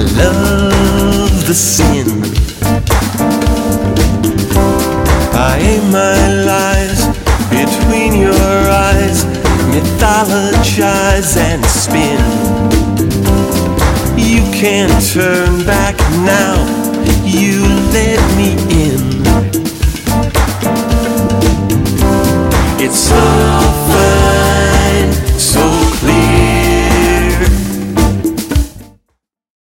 love the sin. I aim my lies between your eyes, mythologize and spin. You can't turn back now, you let me in.